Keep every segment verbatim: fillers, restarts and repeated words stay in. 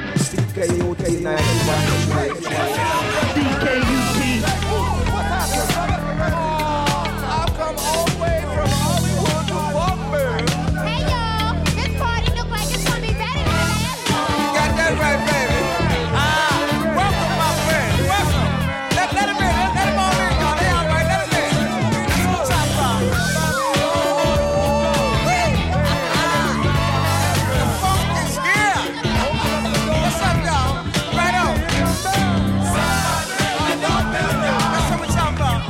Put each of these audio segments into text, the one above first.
C K U T ninety-one. C K U T. I've come all the way from Hollywood to Buckburn. Hey y'all, this party look like it's gonna be better than last one. You got that right, baby. Ah, welcome, my friend. Welcome. Let, let him in. Let, let him all in, y'all. They all right. Let him in. That's what I'm talking about. Hey. Ah. The funk is here. What's up, y'all? Right on. That's what we're talking about.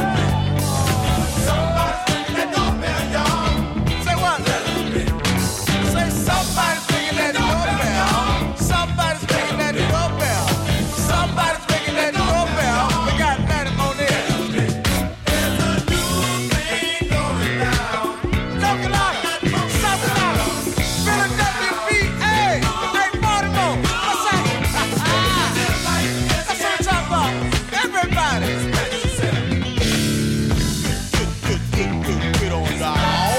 Say what? Say somebody's ringing that doorbell. Somebody's ringing that doorbell. Somebody's ringing that doorbell. We got let him on there. There's a new thing going down. Talking about it. Something about it. Philadelphia P A. Hey, Baltimore. What's up? That's what we're talking about. Everybody. Good, good, good, good, good on down.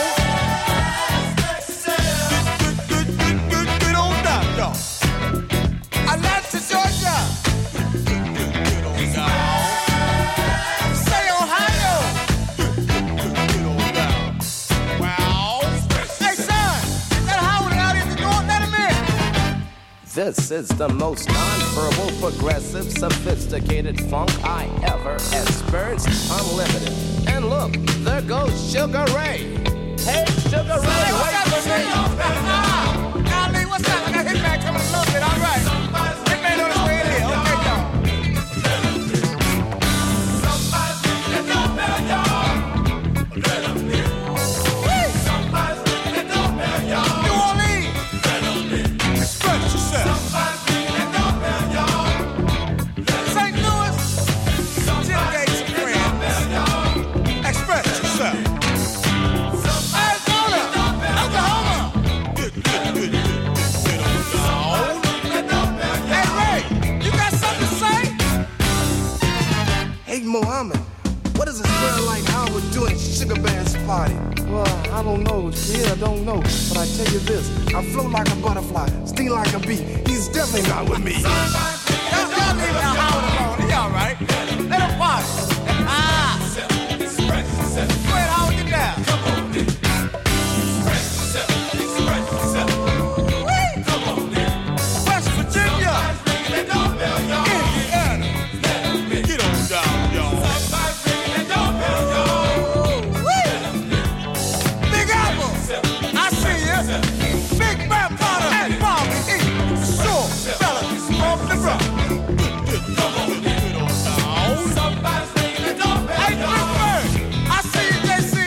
Good, good, good, good, good on down, y'all. Atlanta, Georgia. Good, good, good on down. Say Ohio. Good, good, good, good on down. Wow. Hey, son, that Howard out in the door, let him in. This is the most non-verbal, progressive, sophisticated funk I ever experienced. Unlimited. And look, there goes Sugar Ray. Hey, Sugar Ray, Hey, what's wait up, for me. Hitman? Ali, what's up? I got Hitman coming a little bit. All right. Hitman on his way in here. Okay, y'all. New Orleans. Express yourself. Saint Louis. Jim Gates and friends. Express yourself. Arizona. Oklahoma. Good, good, good, good, good, good on down. Hey, Ray, you got something to say? Hey, Mohammed, what does it smell like Howard doing Sugar Bear's party? Well, I don't know, kid, I don't know. But I tell you this, I float like a butterfly, sting like a bee. He's definitely not with me. Y'all, y'all leave that Howard alone. He all right. Let him party. Ah. Go ahead, Howard, get down. Woo! West Virginia. Indiana. Get on down, y'all. Woo! Big Apple. I see you. Big Bad Potter and Bobby E. Sure, fella, off the rock. Good, good, good, good, good on down. Hey, Pittsburgh. I see you, J C.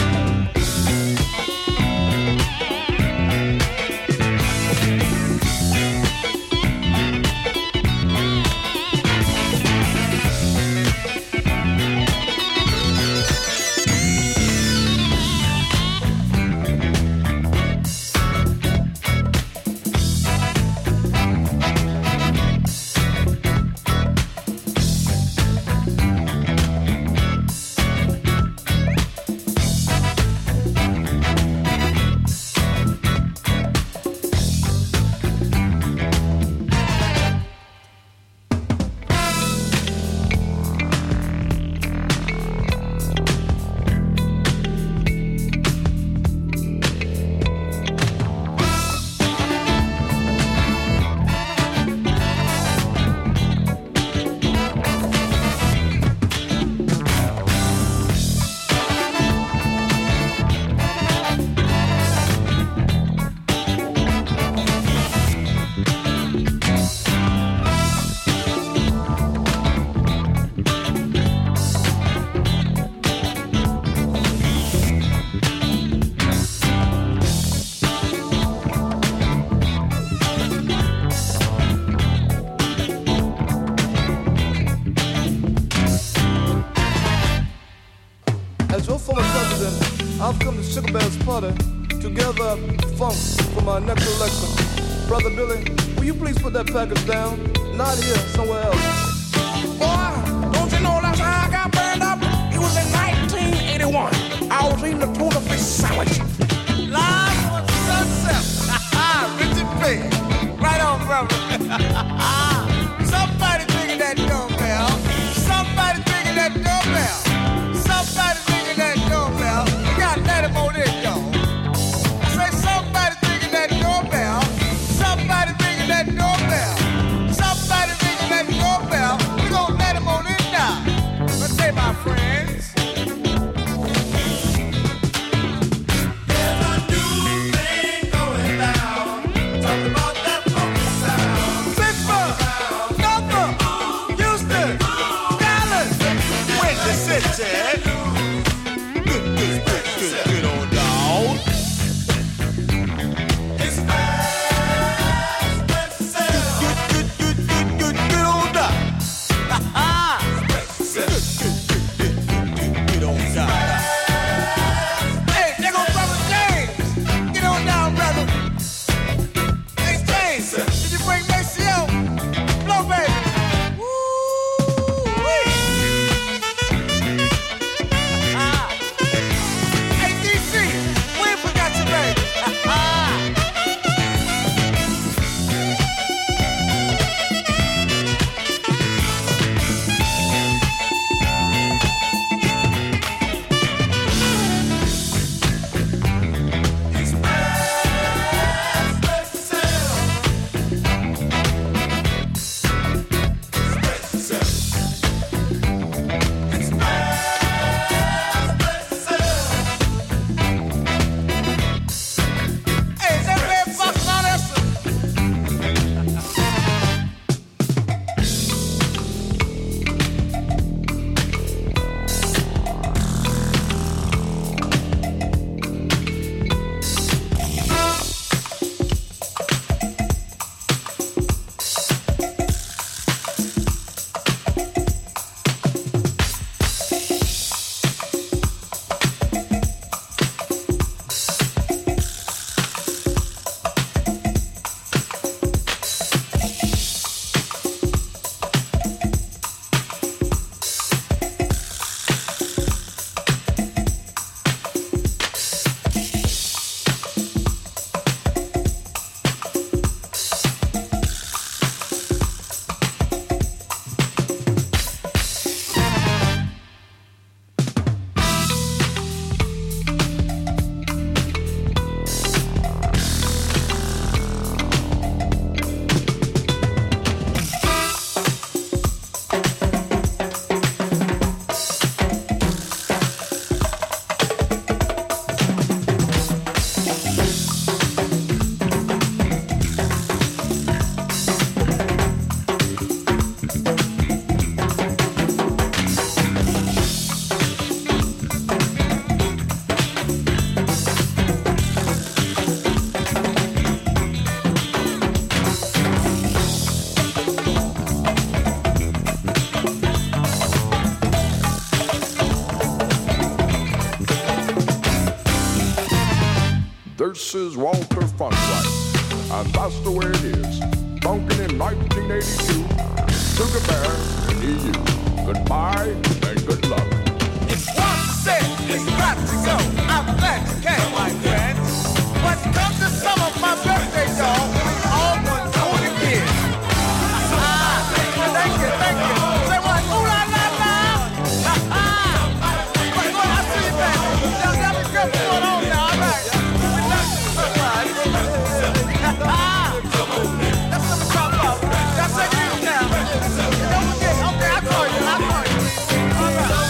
I've come to Sugar Bear's party to gather funk for my next election. Brother Billy, will you please put that package down? Not here, somewhere else. Boy, don't you know that's how I got burned up? It was in nineteen eighty-one. I was eating a tuna fish sandwich. Live on Sunset. Richard P. Right on. brother. Somebody's ringing that doorbell. Somebody's ringing that doorbell. Somebody's ringing that doorbell. You gotta let him on in, y'all. I say somebody's ringing that doorbell. Somebody's ringing that doorbell. Somebody's ringing that doorbell. We gonna let him on in now. Let's say, my friends. Good, good, good, good, good on dog. It's fast, good, good, good, good, good, good on dog. Good, good, good, good, good, good on dog. Hey, there goes brother James. Get on down, brother. Hey, James, did you bring Maceo? Blow, baby. This is Walter Funkwright, and that's the way it is. Funkin' in nineteen eighty-two, Sugar Bear and E U. Goodbye and good luck. It's one set, it's got to go. I'm glad you came, my friends. But come to some of my birthday, y'all, all one twenty kids. Ah, thank you, thank you. Say what? Ooh la la la. Ah, ah. Wait, wait, I see you back. Y'all got me good. What's going on now? All right. That's what I'm talking about. Y'all take it easy now. Don't forget. Okay, I'll call you. I'll call you. All right.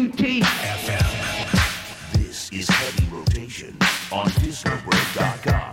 U T. F M. This is Heavy Rotation on disco break dot com.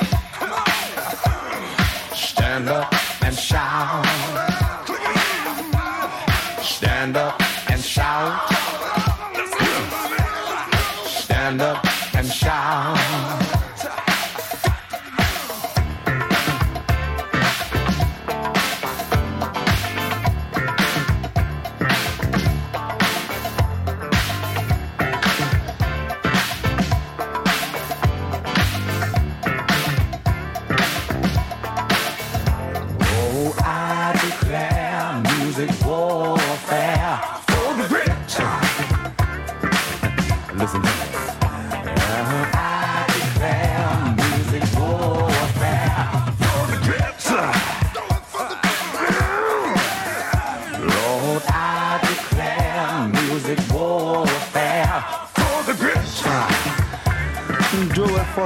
Stand up and shout.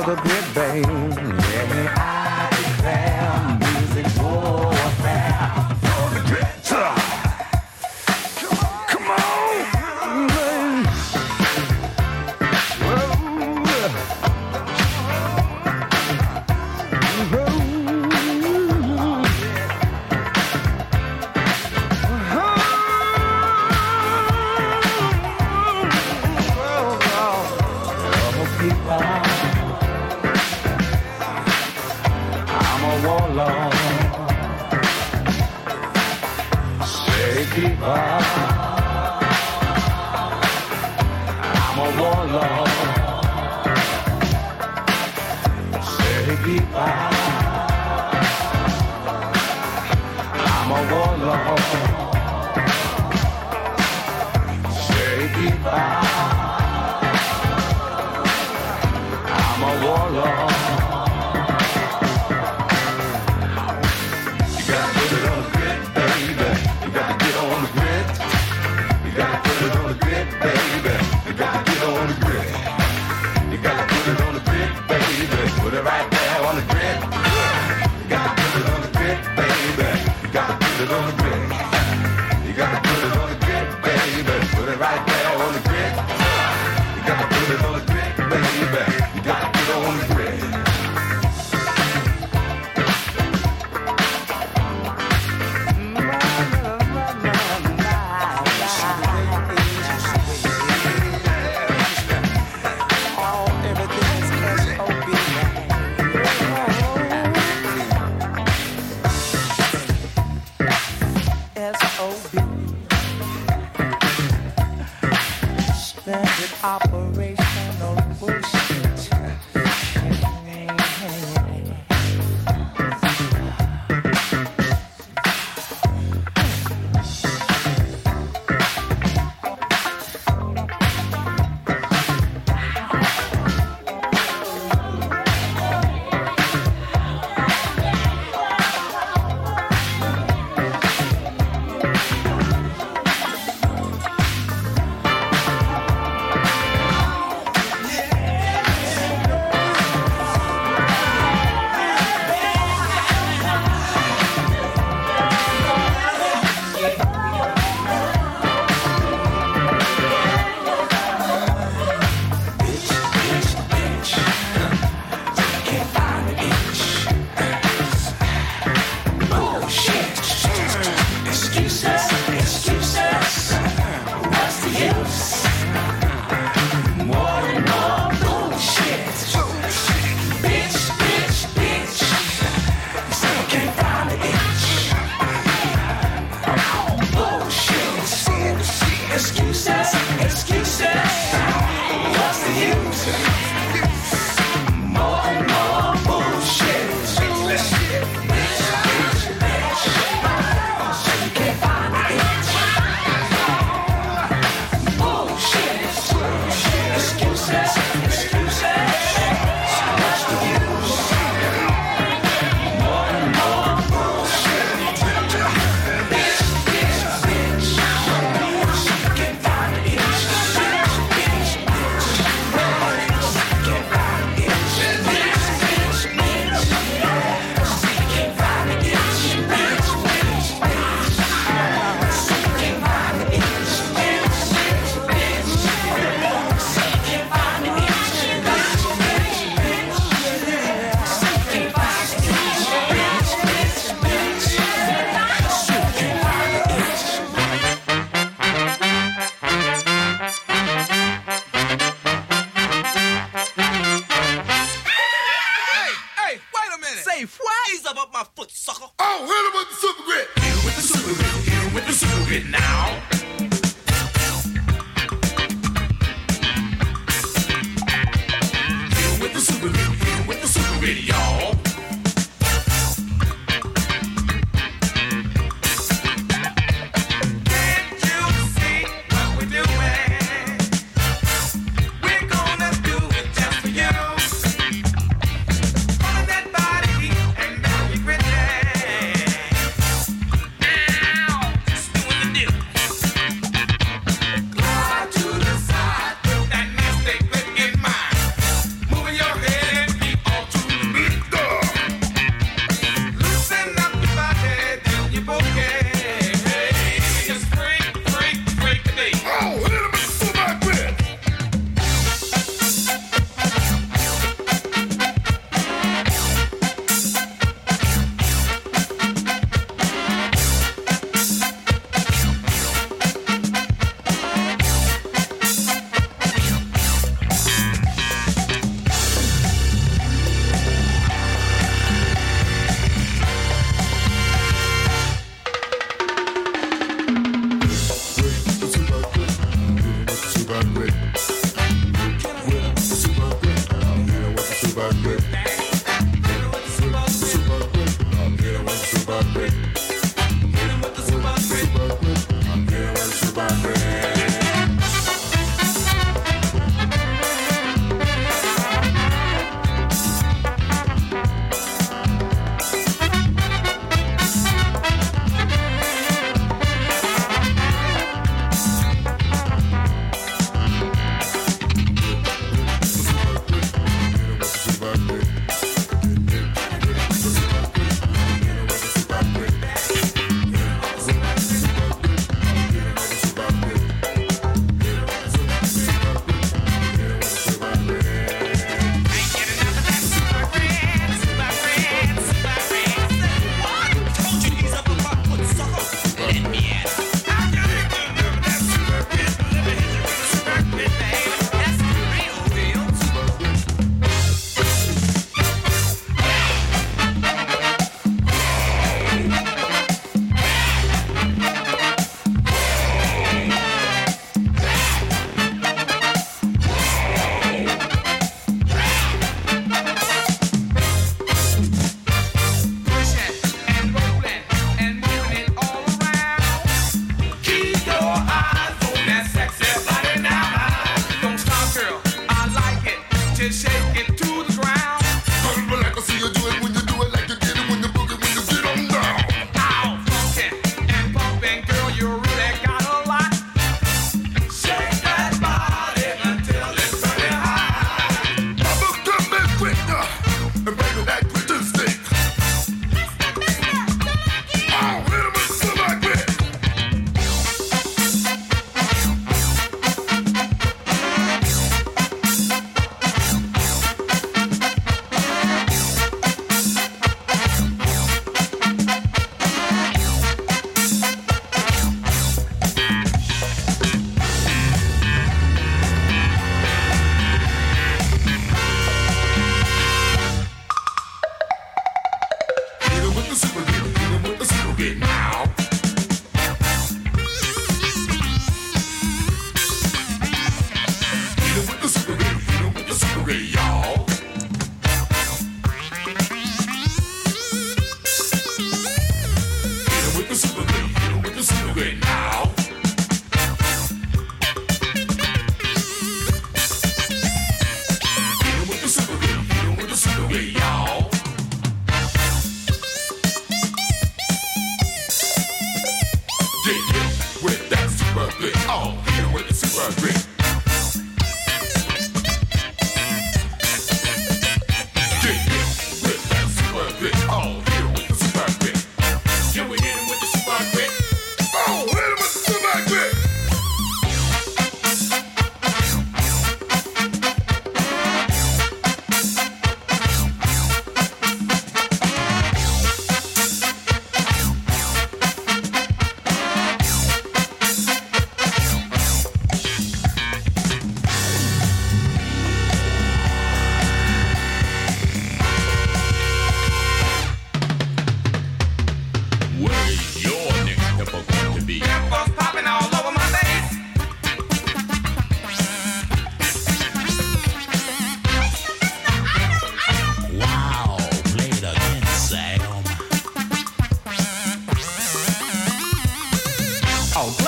the grid, babe. Yeah, I declare music warfare. On the grid. Come on, babe. Keeper. I'm a warlord. Say keeper. I'm a warlord. Say keeper. I'm a warlord. You gotta put it on the grid, baby. You gotta get on the grid. You gotta put it on the grid, baby. You gotta get on the grid. You gotta put it on the grid, baby. Put it right there on the grid. You gotta put it on the grid, baby. You gotta put it on the grid. You gotta put it on the grid, baby. Put it right there on the grid. You gotta put it on the grid, baby. You gotta get on the grid. Everything's S O B.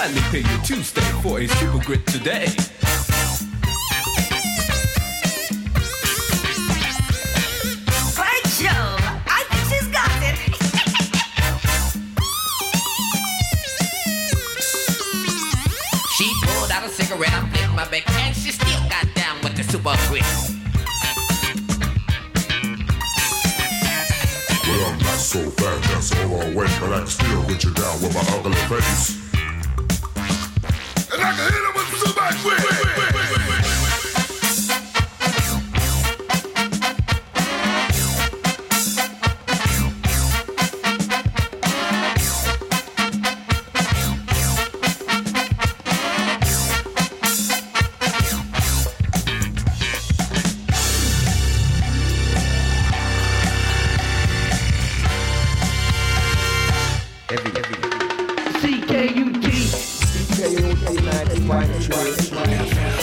Kindly pay your Tuesday for a super grit today. Great show! I think she's got it. She pulled out a cigarette, I flipped my back, and she still got down with the super grit. Well, I'm not so fat, that's all I weigh, but I can still get you down with my ugly face. And I can hit him with the super grit. C K U T. C K U T ninety-one.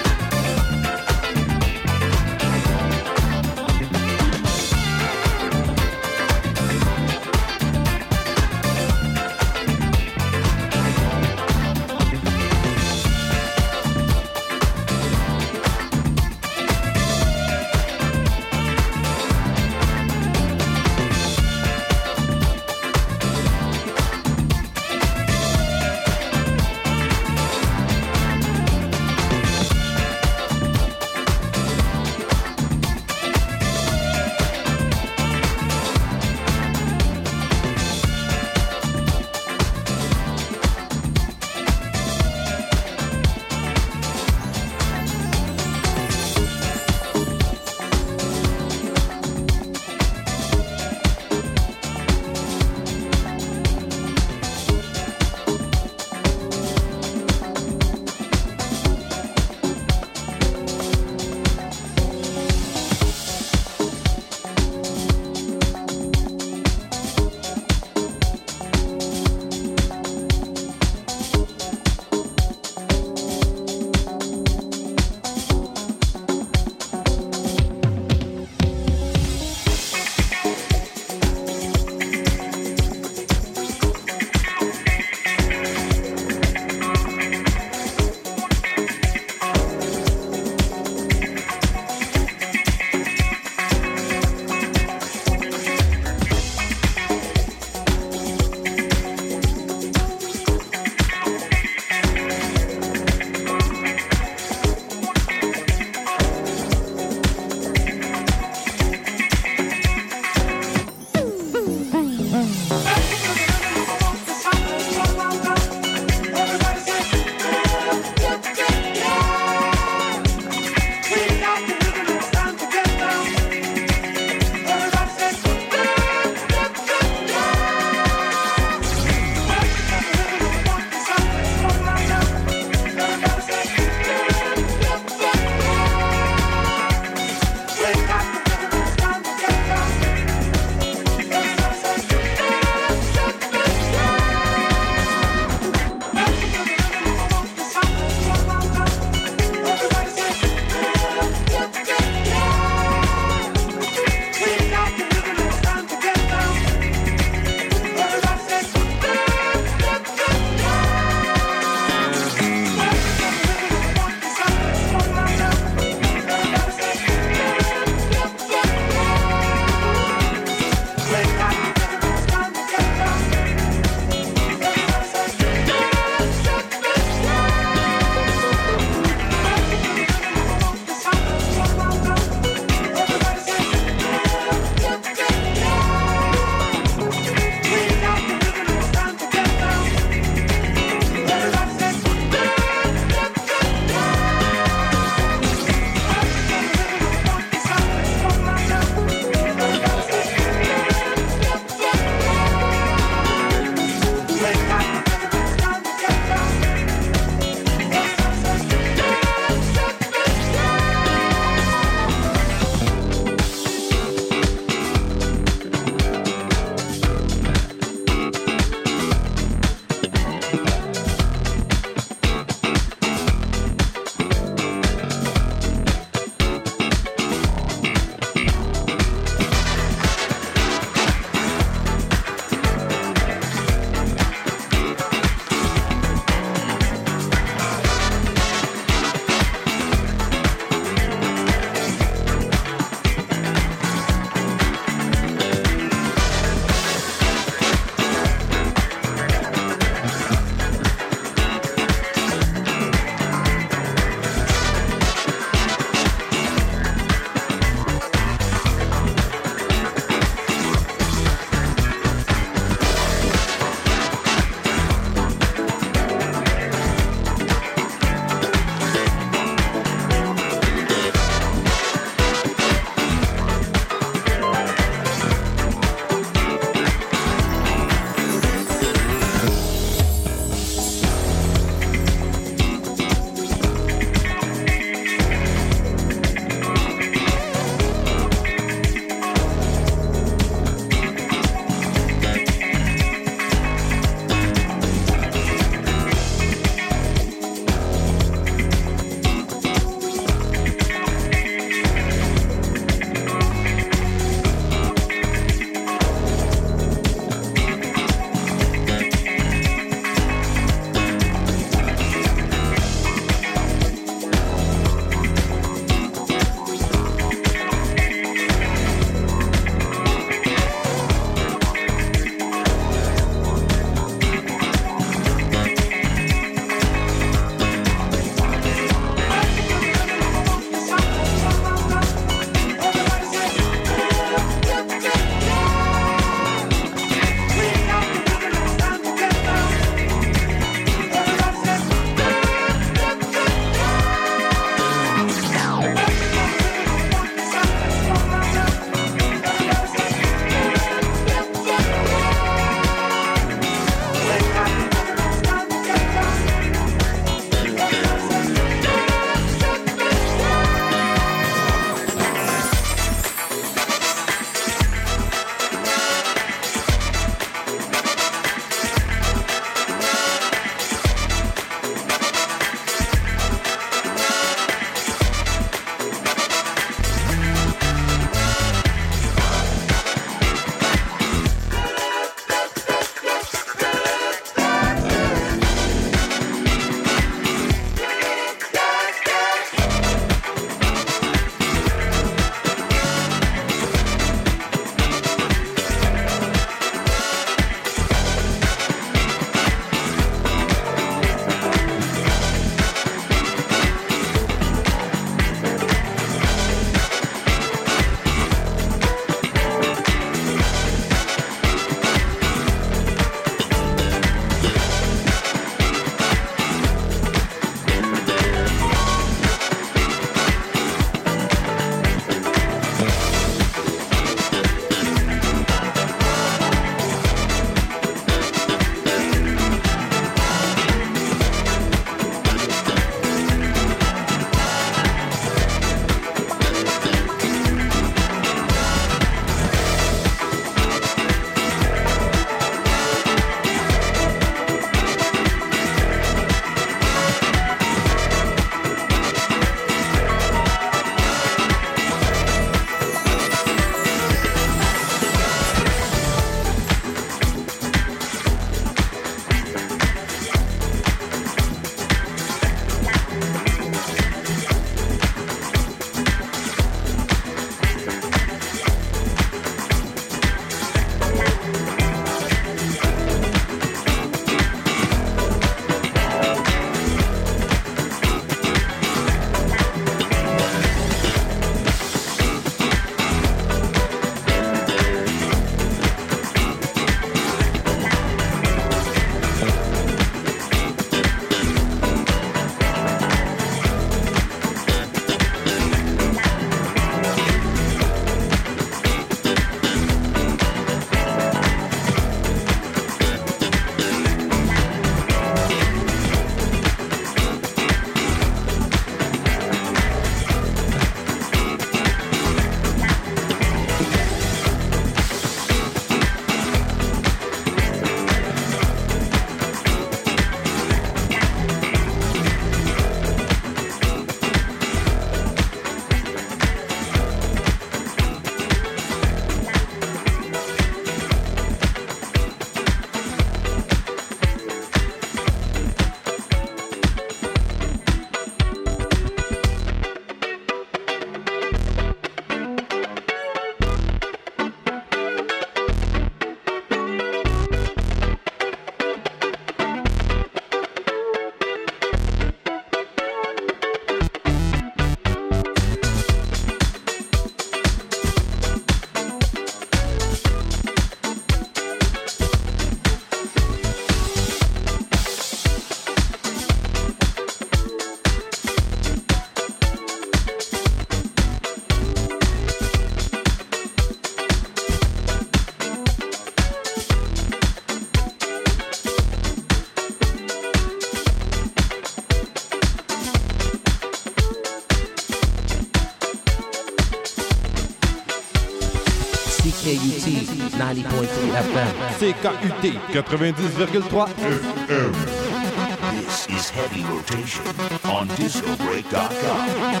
ninety point three F M. C K U T quatre-vingt-dix virgule trois F M. This is Heavy Rotation on disco break dot com.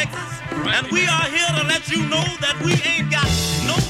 Texas. And we are here to let you know that we ain't got no